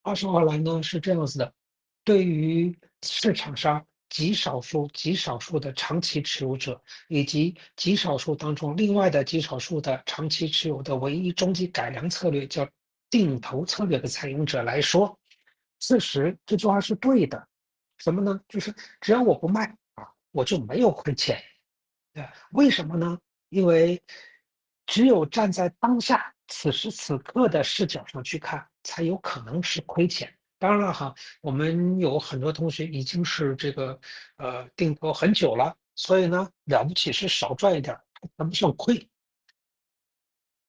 话说回来呢，是这样子的，对于市场上极少数的长期持有者，以及极少数当中另外的极少数的长期持有的唯一终极改良策略叫定投策略的采用者来说，事实这句话是对的。什么呢？就是只要我不卖啊，我就没有亏钱。为什么呢？因为只有站在当下此时此刻的视角上去看，才有可能是亏钱。当然了哈，我们有很多同学已经是这个定投很久了，所以呢，了不起是少赚一点儿，谈不上亏。